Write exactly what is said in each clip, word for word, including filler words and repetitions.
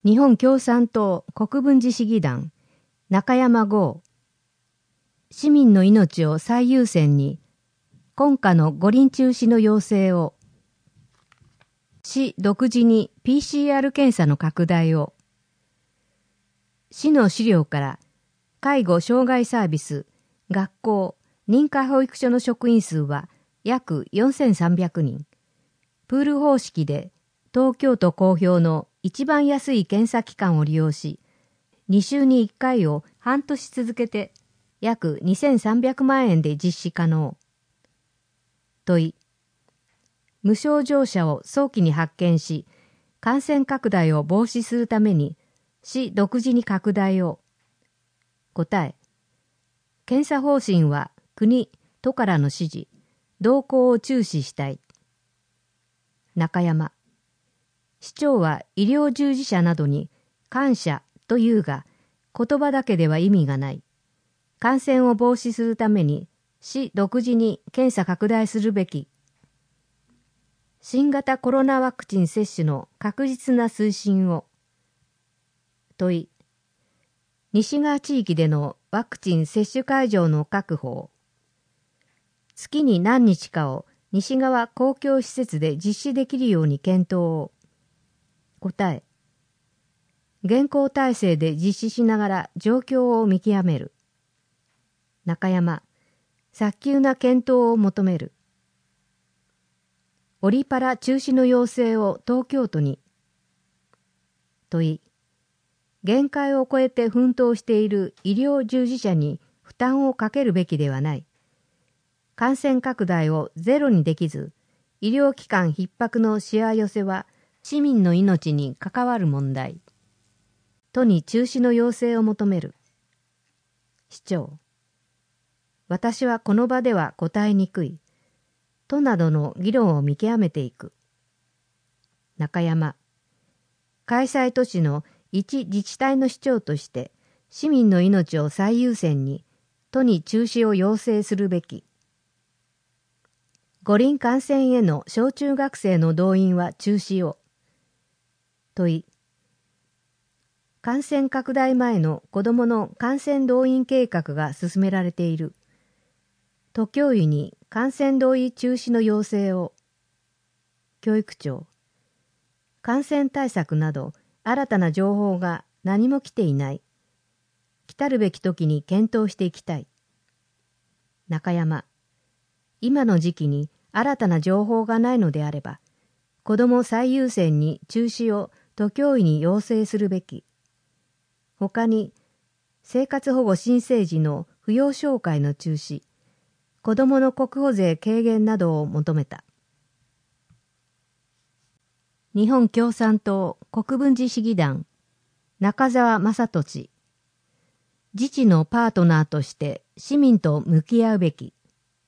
日本共産党国分寺市議団中山剛、市民の命を最優先に今夏の五輪中止の要請を、市独自に ピーシーアール 検査の拡大を、市の資料から介護障害サービス、学校、認可保育所の職員数は約よんせんさんびゃくにん、プール方式で東京都公表の一番安い検査期間を利用し、に週にいっかいを半年続けて約にせんさんびゃくまんえんで実施可能。問い、無症状者を早期に発見し、感染拡大を防止するために市独自に拡大を。答え、検査方針は国、都からの指示、動向を注視したい。中山、市長は医療従事者などに感謝というが、言葉だけでは意味がない。感染を防止するために市独自に検査拡大するべき。新型コロナワクチン接種の確実な推進を。問い、西側地域でのワクチン接種会場の確保を。月に何日かを西側公共施設で実施できるように検討を。答え、現行体制で実施しながら状況を見極める。中山、早急な検討を求める。オリパラ中止の要請を東京都に。問い、限界を超えて奮闘している医療従事者に負担をかけるべきではない。感染拡大をゼロにできず、医療機関逼迫のしわ寄せは市民の命に関わる問題。都に中止の要請を求める。市長、私はこの場では答えにくい。都などの議論を見極めていく。中山、開催都市の一自治体の市長として市民の命を最優先に都に中止を要請するべき。五輪観戦への小中学生の動員は中止を。問い、感染拡大前の子どもの観戦動員計画が進められている。都教委に観戦動員中止の要請を。教育長、感染対策など新たな情報が何も来ていない。来たるべき時に検討していきたい。中山、今の時期に新たな情報がないのであれば、子ども最優先に中止を都教委に要請するべき。他に、生活保護新生児の扶養照会の中止、子どもの国保税軽減などを求めた。日本共産党国分寺市議団中澤正俊、自治のパートナーとして市民と向き合うべき。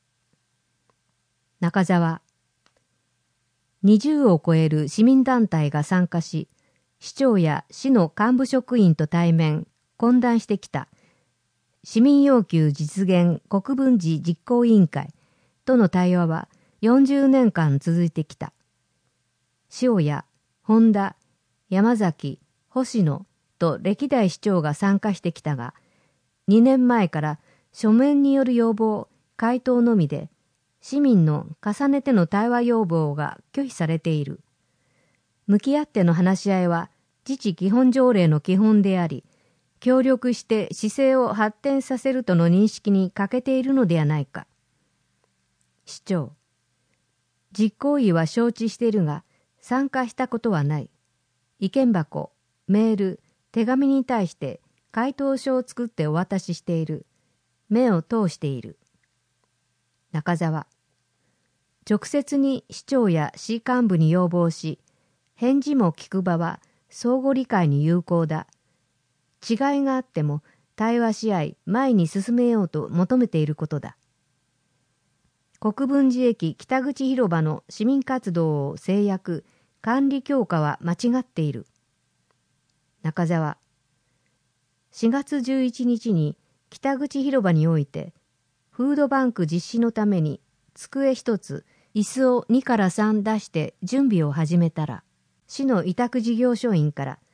中澤、にじゅうを超える市民団体が参加し、市長や市の幹部職員と対面、懇談してきた市民要求実現国分寺実行委員会との対話はよんじゅうねんかん続いてきた。塩谷、本田、山崎、星野と歴代市長が参加してきたが、にねんまえから書面による要望、回答のみで、市民の重ねての対話要望が拒否されている。向き合っての話し合いは自治基本条例の基本であり、協力して市政を発展させるとの認識に欠けているのではないか。市長、実行委は承知しているが、参加したことはない。意見箱、メール、手紙に対して回答書を作ってお渡ししている。目を通している。中澤、直接に市長や市幹部に要望し、返事も聞く場は相互理解に有効だ。違いがあっても対話し合い前に進めようと求めていることだ。国分寺駅北口広場の市民活動を制約、管理強化は間違っている。中澤、しがつじゅういちにちに北口広場において、フードバンク実施のために机一つ、椅子をにからさん出して準備を始めたら、市の委託事業所員から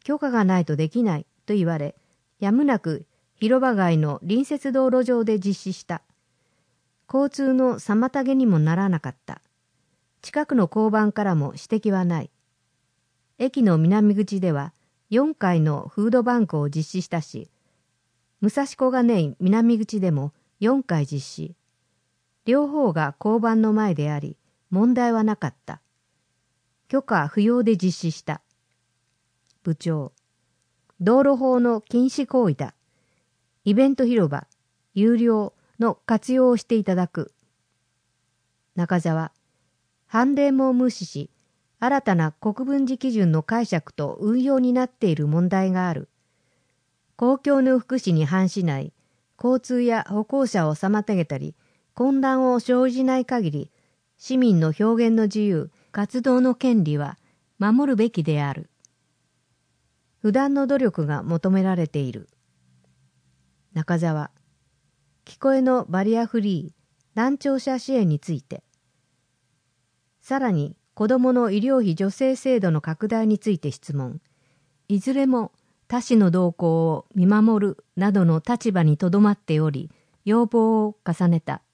許可がないとできないと言われ、やむなく広場街の隣接道路上で実施した。交通の妨げにもならなかった。近くの交番からも指摘はない。駅の南口ではよんかいのフードバンクを実施したし、武蔵小金井南口でもよんかい実施。両方が交番の前であり、問題はなかった。許可不要で実施した。部長、道路法の禁止行為だ。イベント広場、有料の活用をしていただく。中澤、判例も無視し、新たな国分寺基準の解釈と運用になっている問題がある。公共の福祉に反しない、交通や歩行者を妨げたり、混乱を生じない限り、市民の表現の自由、活動の権利は守るべきである。不断の努力が求められている。中澤、聞こえのバリアフリー、難聴者支援について。さらに、子どもの医療費助成制度の拡大について質問。いずれも他市の動向を見守るなどの立場にとどまっており、要望を重ねた。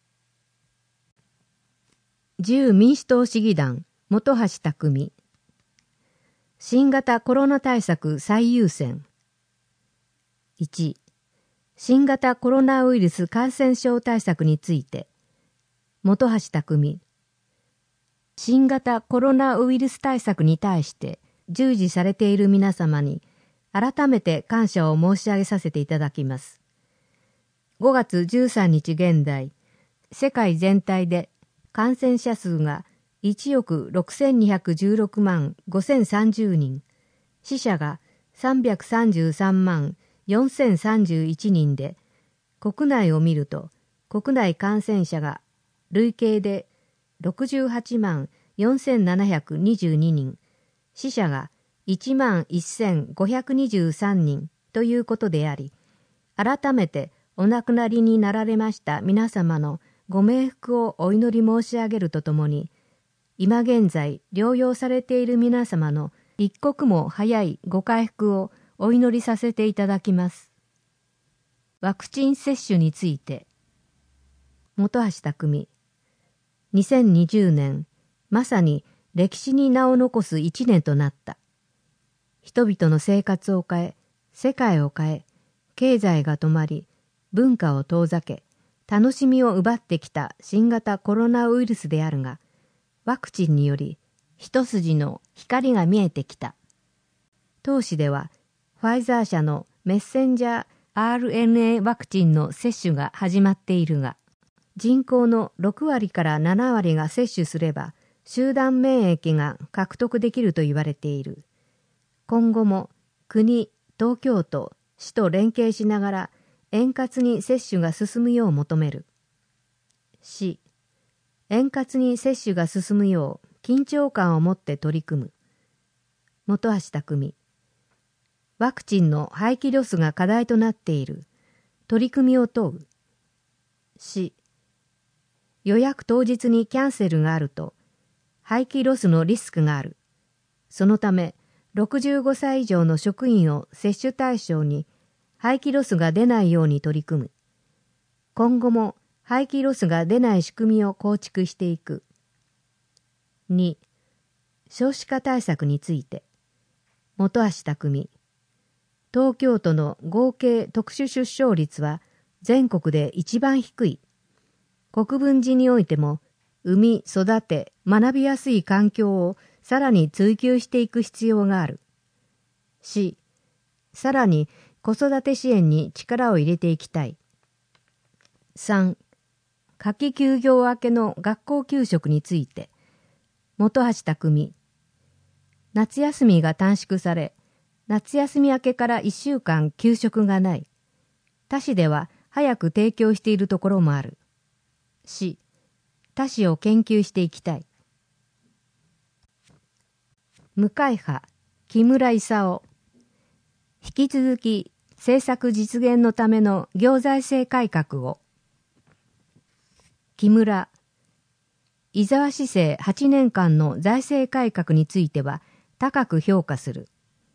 自由民主党市議団、本橋匠。新型コロナ対策最優先。いち、新型コロナウイルス感染症対策について、本橋匠。新型コロナウイルス対策に対して従事されている皆様に改めて感謝を申し上げさせていただきます。ごがつじゅうさんにち現在、世界全体で感染者数がいちおくろくせんにひゃくじゅうろくまんごせんさんじゅうにん、死者がさんびゃくさんじゅうさんまんよんせんさんじゅういちにんで、国内を見ると国内感染者が累計でろくじゅうはちまんよんせんななひゃくにじゅうににん、死者がいちまんせんごひゃくにじゅうさんにんということであり、改めてお亡くなりになられました皆様のご冥福をお祈り申し上げるとともに、今現在療養されている皆様の一刻も早いご回復をお祈りさせていただきます。ワクチン接種について。本橋匠。にせんにじゅうねん、まさに歴史に名を残す一年となった。人々の生活を変え、世界を変え、経済が止まり、文化を遠ざけ、楽しみを奪ってきた新型コロナウイルスであるが、ワクチンにより一筋の光が見えてきた。当市では、ファイザー社のメッセンジャー アールエヌエー ワクチンの接種が始まっているが、人口のろくわりからななわりが接種すれば、集団免疫が獲得できると言われている。今後も国、東京都、市と連携しながら円滑に接種が進むよう求める。市、円滑に接種が進むよう緊張感を持って取り組む。本橋匠。ワクチンの廃棄ロスが課題となっている。取り組みを問う。市、予約当日にキャンセルがあると、廃棄ロスのリスクがある。そのため、ろくじゅうごさい以上の職員を接種対象に廃棄ロスが出ないように取り組む。今後も廃棄ロスが出ない仕組みを構築していく。に、少子化対策について。本橋匠。東京都の合計特殊出生率は全国で一番低い。国分寺においても、産み育て学びやすい環境をさらに追求していく必要がある。市、さらに子育て支援に力を入れていきたい。さん、夏季休業明けの学校給食について。本橋匠。夏休みが短縮され、夏休み明けからいっしゅうかん給食がない。他市では早く提供しているところもある。市、他市を研究していきたい。向井派、木村勲。引き続き政策実現のための行財政改革を。木村。伊沢市政はちねんかんの財政改革については高く評価する。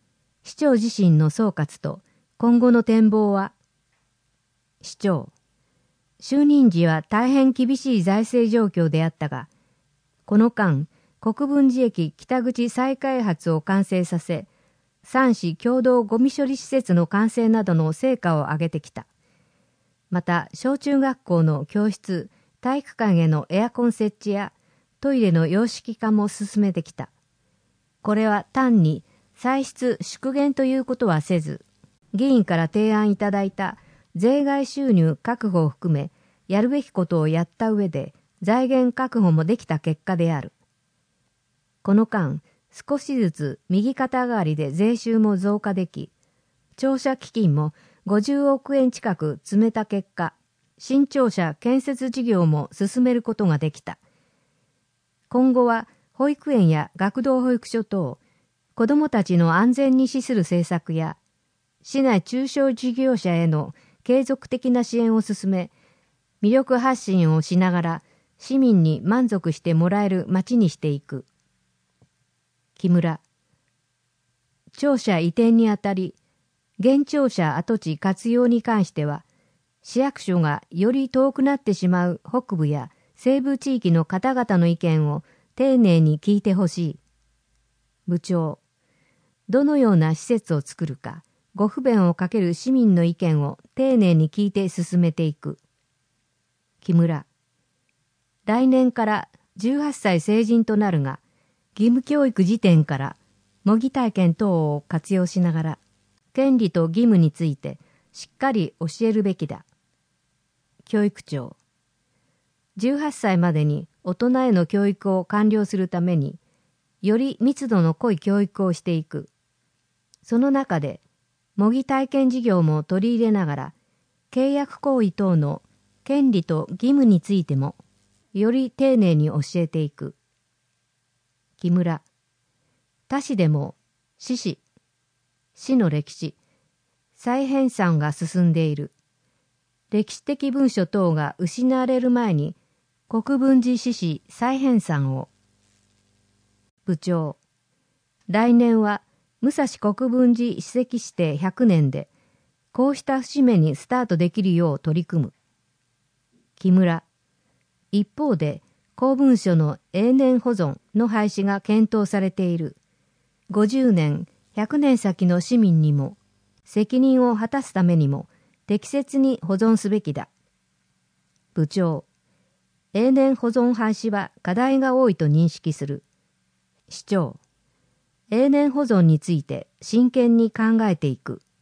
市長自身の総括と今後の展望は。市長、就任時は大変厳しい財政状況であったが、この間、国分寺駅北口再開発を完成させ、三市共同ゴミ処理施設の完成などの成果を上げてきた。また、小中学校の教室、体育館へのエアコン設置やトイレの洋式化も進めてきた。これは単に歳出縮減ということはせず、議員から提案いただいた税外収入確保を含め、やるべきことをやった上で財源確保もできた結果である。この間、少しずつ右肩上がりで税収も増加でき、庁舎基金もごじゅうおくえん近く積めた結果、新庁舎建設事業も進めることができた。今後は保育園や学童保育所等、子どもたちの安全に資する政策や、市内中小事業者への継続的な支援を進め、魅力発信をしながら市民に満足してもらえる町にしていく。木村、庁舎移転にあたり、現庁舎跡地活用に関しては、市役所がより遠くなってしまう北部や西部地域の方々の意見を丁寧に聞いてほしい。部長、どのような施設を作るか、ご不便をかける市民の意見を丁寧に聞いて進めていく。木村、来年からじゅうはっさい成人となるが、義務教育時点から模擬体験等を活用しながら、権利と義務についてしっかり教えるべきだ。教育長、じゅうはっさいまでに大人への教育を完了するために、より密度の濃い教育をしていく。その中で、模擬体験事業も取り入れながら、契約行為等の権利と義務についても、より丁寧に教えていく。木村、他市でも、市史、市の歴史、再編纂が進んでいる。歴史的文書等が失われる前に、国分寺市史再編纂を。部長、来年は武蔵国分寺史跡指定ひゃくねんで、こうした節目にスタートできるよう取り組む。木村、一方で公文書の永年保存の廃止が検討されている。ごじゅうねん、ひゃくねん先の市民にも、責任を果たすためにも適切に保存すべきだ。部長、永年保存廃止は課題が多いと認識する。市長、永年保存について真剣に考えていく。